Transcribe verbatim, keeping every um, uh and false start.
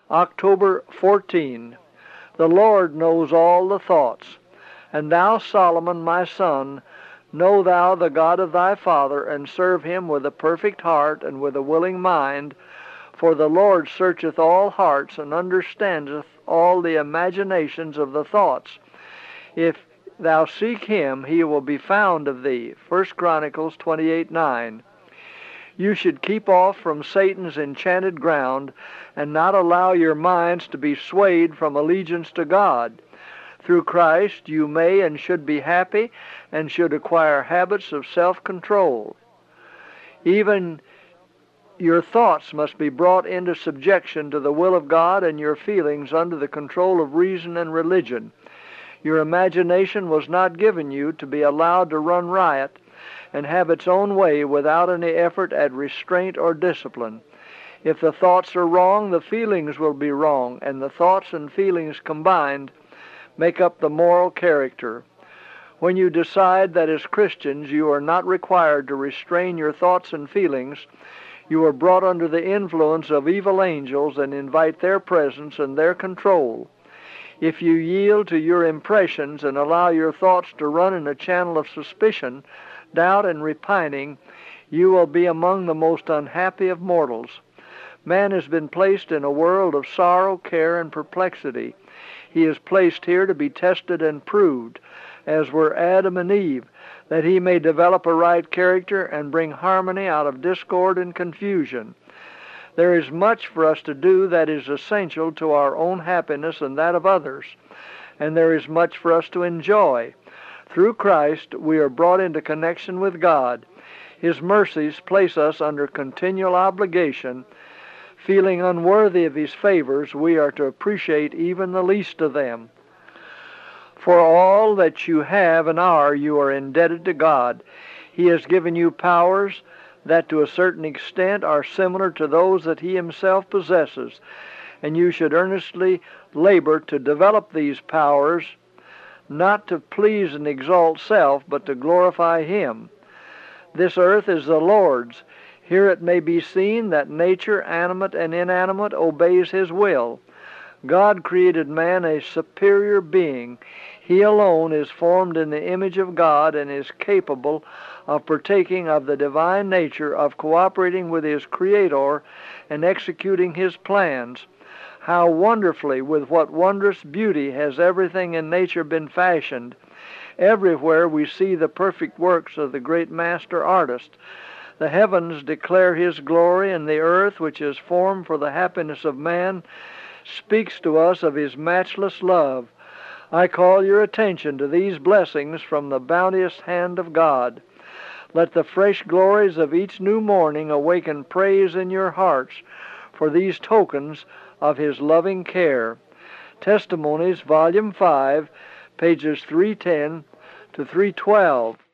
October fourteenth. The Lord knows all the thoughts. And thou, Solomon, my son, know thou the God of thy father, and serve him with a perfect heart and with a willing mind, for the Lord searcheth all hearts, and understandeth all the imaginations of the thoughts. If thou seek him, he will be found of thee. First Chronicles twenty-eight nine. You should keep off from Satan's enchanted ground, and not allow your minds to be swayed from allegiance to God. Through Christ you may and should be happy, and should acquire habits of self-control. Even your thoughts must be brought into subjection to the will of God, and your feelings under the control of reason and religion. Your imagination was not given you to be allowed to run riot and have its own way without any effort at restraint or discipline. If the thoughts are wrong, the feelings will be wrong, and the thoughts and feelings combined make up the moral character. When you decide that as Christians you are not required to restrain your thoughts and feelings, you are brought under the influence of evil angels and invite their presence and their control. If you yield to your impressions and allow your thoughts to run in a channel of suspicion, doubt, and repining, you will be among the most unhappy of mortals. Man has been placed in a world of sorrow, care, and perplexity. He is placed here to be tested and proved, as were Adam and Eve, that he may develop a right character and bring harmony out of discord and confusion. There is much for us to do that is essential to our own happiness and that of others, and there is much for us to enjoy. Through Christ we are brought into connection with God. His mercies place us under continual obligation. Feeling unworthy of His favors, we are to appreciate even the least of them. For all that you have and are, you are indebted to God. He has given you powers that to a certain extent are similar to those that He Himself possesses, and you should earnestly labor to develop these powers, not to please and exalt self, but to glorify Him. This earth is the Lord's. Here it may be seen that nature, animate and inanimate, obeys His will. God created man a superior being. He alone is formed in the image of God and is capable of partaking of the divine nature, of cooperating with his Creator and executing His plans. How wonderfully, with what wondrous beauty has everything in nature been fashioned. Everywhere we see the perfect works of the great master artist. The heavens declare His glory, and the earth, which is formed for the happiness of man, speaks to us of His matchless love. I call your attention to these blessings from the bounteous hand of God. Let the fresh glories of each new morning awaken praise in your hearts for these tokens of His loving care. Testimonies, Volume five, pages three ten to three twelve.